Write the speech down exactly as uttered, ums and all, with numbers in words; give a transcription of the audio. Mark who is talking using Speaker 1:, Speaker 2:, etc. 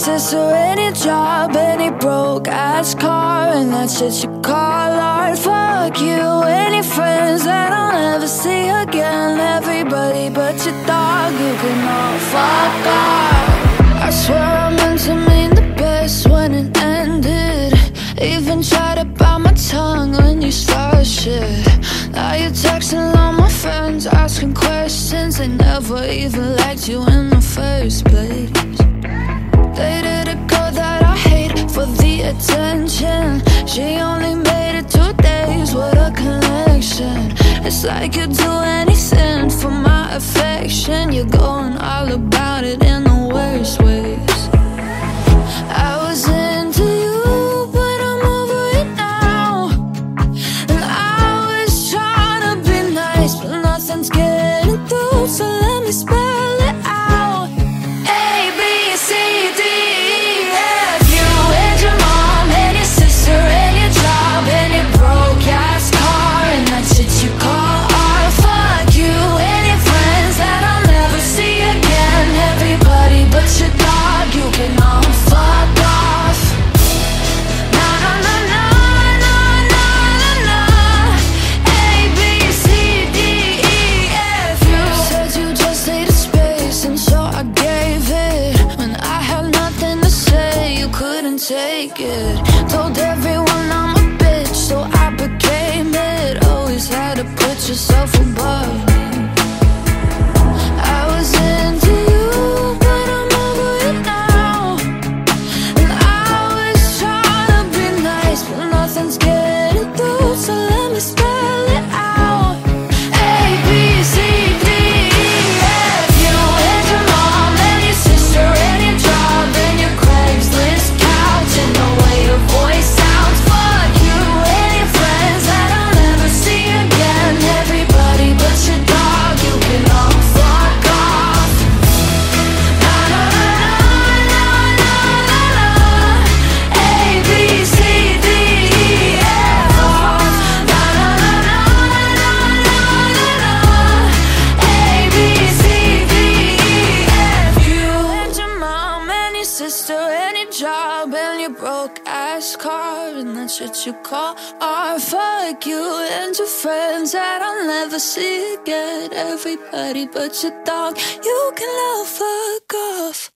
Speaker 1: sister, any job, any broke ass car, and that shit you call art. Fuck you, any friends that I'll never see again. Everybody but your dog, you can all fuck off. I swear I meant to mean the best when it ended. Even tried to bite my tongue when you started shit. Now you're texting all my friends, asking questions. They never even liked you in the first place. Dated a girl that I hate for the attention. She only made it two days, what a connection. It's like you'd do anything for my affection. You're going all about it in the worst ways. I was into you, but I'm over it now. And I was trying to be nice, but nothing's getting through, so let me spell it out. A, B, C, D, E, F, you and your mom and your sister and your job and your broke ass car, and that shit you call art. Fuck you and your friends that I'll never see again. Everybody but your dog, you can all fuck off. Na na na na na na na na. A, B, C, D, E, F, you said you just needed space, and so I gave it. When I had nothing to say, you couldn't take it. Told everyone I'm a bitch, so I became it. Always had to put yourself above me. I was into you, but I'm over it now. And I was trying to be nice, but nothing's getting through, so let me spell it out. A, B, C, D, E, F, you and your mom and your sister and your job and your Craigslist couch and the way your voice sounds. Fuck you and your friends that I'll never see again. Everybody but your dog, you can all fuck off. Na na na na na na na. A, B, C, D, E, F, off. Na na na na na na na na. A, B, C, D, E, F, you and your mom and your sister and your job and your broke ass car, and that shit you call art. Fuck you and your friends that I'll never see again. Everybody but your dog, you can all fuck off.